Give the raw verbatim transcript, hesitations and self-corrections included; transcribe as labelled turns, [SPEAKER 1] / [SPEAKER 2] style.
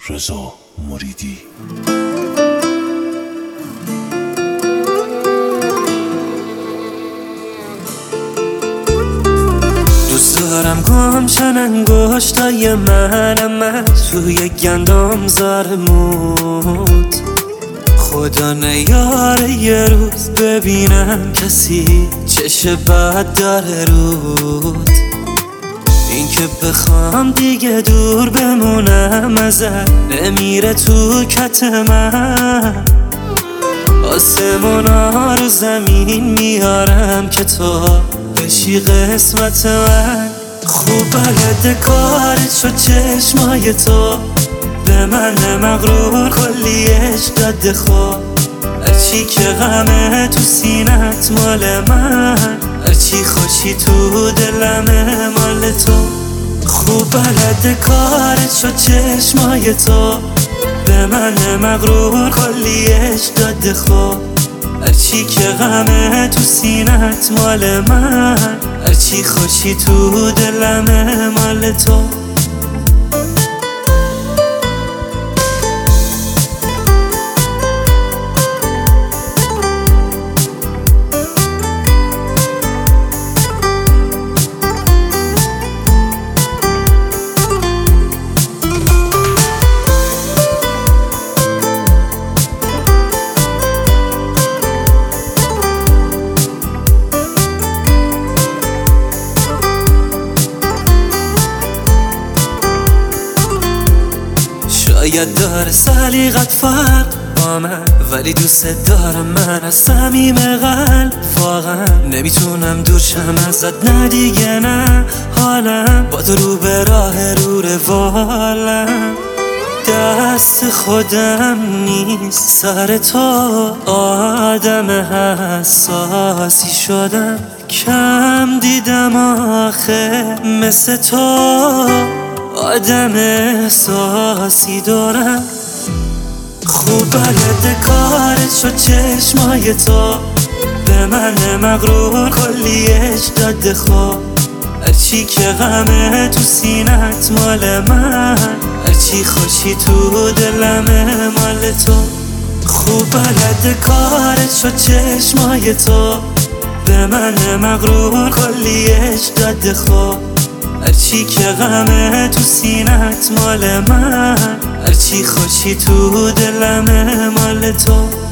[SPEAKER 1] رضا مریدی.
[SPEAKER 2] دوست دارم گمشن انگشتای منم توی گندم زارمود. خدا نیاره یه روز ببینم کسی چش بد داره رود. این که بخوام دیگه دور بمونم ازت نمیره تو کت من. آسمونا رو زمین میارم که تو بشی قسمت من. خوب بلده کارت شد چشمای تو به من مغرور کلی عشق داده خود. هرچی که غمه تو سینت مال من، هرچی خوشی تو دلمه مال تو. خوب بلده کارت شد چشمای تو به من مغرور کلی عشق داده خود. هرچی که غمه تو سینت مال من، هرچی خوشی تو دلمه مال تو. شاید داره سلیقت فرق با من، ولی دوست دارم من از صمیم قلب. واقعا نمیتونم دور شم ازت، نه دیگه نه. حالم با تو رو به راه رو روالم، دست خودم نیست سر تو. آدم حساسی شدم، کم دیدم آخه مثل تو. آدم احساسی دارم. خوب بلده کارت شد چشمای تو به من مغرور کلی عشق داده خود. هرچی که غمه تو سینت مال من، هرچی خوشی تو دلمه مال تو. خوب بلده کارت شد چشمای تو به من مغرور کلی عشق داده خود. هرچی که غمه تو سینت مال من، هرچی خوشی تو دلمه مال تو.